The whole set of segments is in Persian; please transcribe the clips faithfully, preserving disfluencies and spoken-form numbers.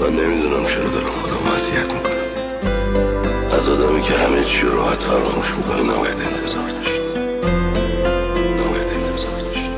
من نمیدونم چرا دارم خودم اذیت میکنم. از آدمی که همه چی رو راحت فراموش میکنه نباید انتظار داشت. نباید انتظار داشت.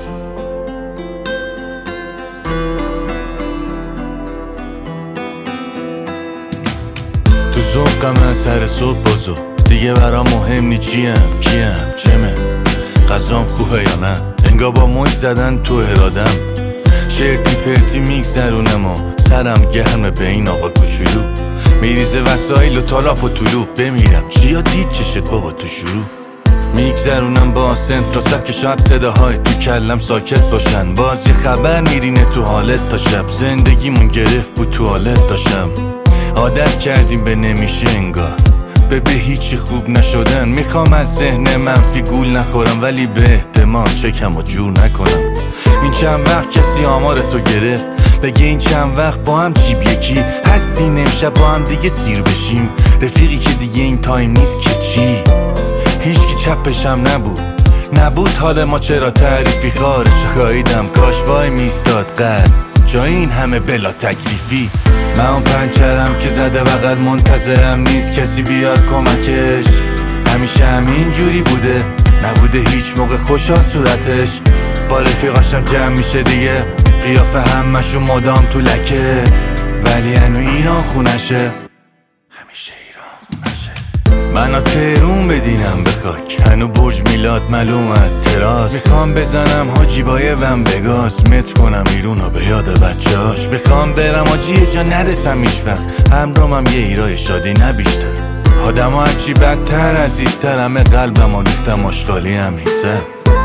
تو ذوقم از سر صبح بازو دیگه برام مهم نی چیم کیم چمه غذام خوبه یا نه، انگار با مش زدن تو ارادم. شرطی پرتی میگذرونم و سرم گرمه به این آقا کوچولو. میریزه وسایل و تالاپ و طلوع بمیرم چیا دید چشت بابا تو شروع. میگذرونم با سنت راست که شاید صداهای تو کلم ساکت باشن. باز یه خبر میرینه تو حالت تا شب. زندگیمون گرفت بود توالت داشتم. عادت کردیم به نمیشه انگار به به هیچی خوب نشدن. میخوام از ذهن منفی گول نخورم ولی به احتمال چکم و جور نکنم. این چند وقت کسی آمار تو گرفت بگه این چند وقت با هم جیب یکی هستین امشب با هم دیگه سیر بشیم. رفیقی که دیگه این تایم نیست که چی. هیچ کی چپشم نبود نبود حال ما چرا تعریفی خارش خواهیدم کاش وای میستاد قد جای این همه بلا تکلیفی. من اون پنچرم که زده بغل منتظرم نیست کسی بیاد کمکش. همیشه همین جوری بوده نبوده هیچ موقع خوشحال صورتش. با رفیقاشم جمع میشه دیگه قیافه همشون مدام تو لکه. ولی هنو ایران خونشه همیشه ایران خونشه. منو تهرون بدینم به خاک هنو برج میلاد معلومت تراس. میخوام بزنم حاجیبای وم بگاس متر کنم ایرونو به یاد بچه هاش. میخوام برم آجی یه جا نرسم ایش وقت همرامم یه ایرای شادی نبیشتر. آدم ها هرچی بدتر عزیزتر همه قلبم ریختم آشغالی هم نیسه.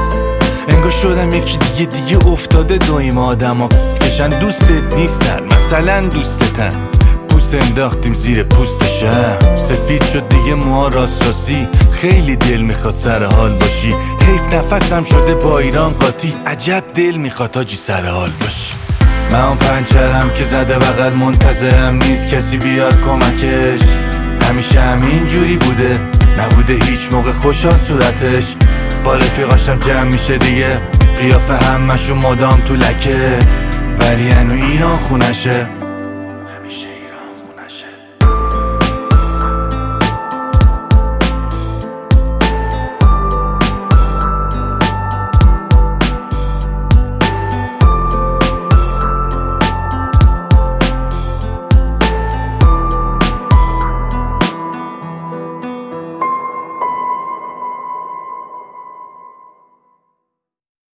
انگار شدم یکی دیگه دیگه افتاده دویم. آدم ها کشن دوستت نیستن مثلا دوستتن. پوست انداختیم زیر پوست شهر سفید شد دیگه موها راست راستی. خیلی دل میخواد سر حال باشی. حیف نفسم شده با ایران قاطی. عجب دل میخواد آجی سر حال باشی. من اون پنچرم که زده بغل منتظرم نیست کسی بیاد کمکش. همیشه همین جوری بوده نبوده هیچ موقع خوشحال صورتش. با رفیقاشم جمع میشه دیگه قیافه همشون مدام تو لکه. ولی هنو ایران خونشه